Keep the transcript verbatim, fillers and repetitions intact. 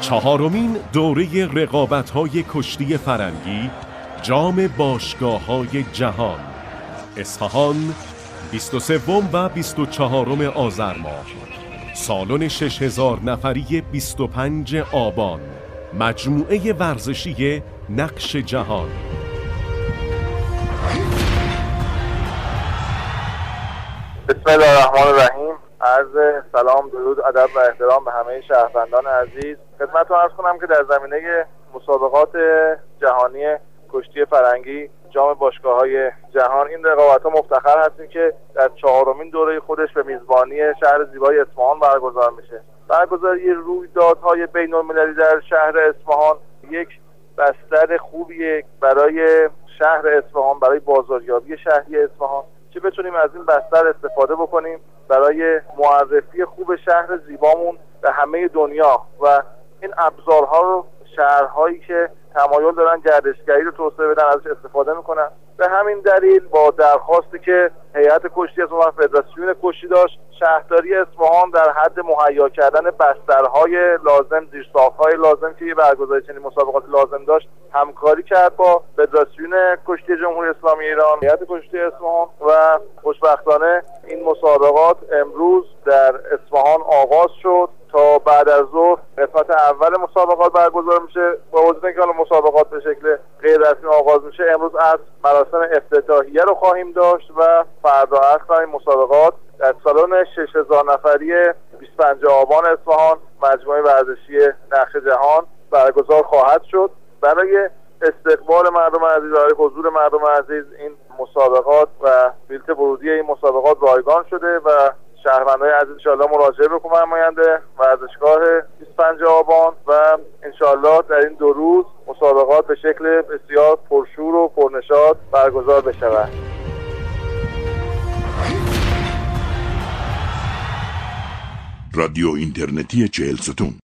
چهارمین دوره رقابت‌های کشتی فرنگی جام باشگاه‌های جهان اصفهان بیست و سوم و بیست و چهارم آذر ماه، سالن شش هزار نفری بیست و پنجم آبان، مجموعه ورزشی نقش جهان. بسم الله الرحمن الرحیم. عرض سلام، درود، ادب و احترام به همه شهروندان عزیز. خدمتتون عرض کنم که در زمینه مسابقات جهانی کشتی فرنگی جام باشگاه‌های جهان این رقابت‌ها مفتخر هستیم که در چهارمین دوره خودش به میزبانی شهر زیبای اصفهان برگزار میشه. برگزاری رویدادهای بین‌المللی در شهر اصفهان یک بستر خوبیه برای شهر اصفهان، برای بازاریابی شهری اصفهان، که بتونیم از این بستر استفاده بکنیم برای معرفی خوب شهر زیبامون به همه دنیا و این ابزارها رو شهرهایی که تمایل دارن گردشگری رو توسعه بدن ازش استفاده میکنن. به همین دلیل با درخواستی که هیئت کشتی اصفهان فدراسیون کشتی داشت، شهرداری اصفهان در حد مهیا کردن بسترهای لازم، زیرساخت‌های لازم که برگزاری چنین مسابقات لازم داشت، همکاری کرد با فدراسیون کشتی جمهوری اسلامی ایران، هیئت کشتی اصفهان و خوشبختانه این مسابقات امروز در اصفهان آغاز شد تا بعد از ظهر قسمت اول مسابقات برگزار میشه. با وجود اینکه مسابقات به شکل غیر رسمی آغاز میشه، امروز از مراسم افتتاحیه رو خواهیم داشت و فردا عصر این مسابقات در سالن شش هزار نفری بیست و پنجم آبان اصفهان، مجموعه ورزشی نقش جهان برگزار خواهد شد. برای استقبال مردم عزیز، برای حضور مردم عزیز این مسابقات و بلیط ورودی این مسابقات رایگان شده و شهروندان عزیز انشاءالله مراجعه بکنن نماینده ورزشگاه بیست و پنجم آبان و انشاءالله در این دو روز مسابقات به شکل بسیار پرشور و پرنشاط برگزار بشود. رادیو اینترنتی چهل ستون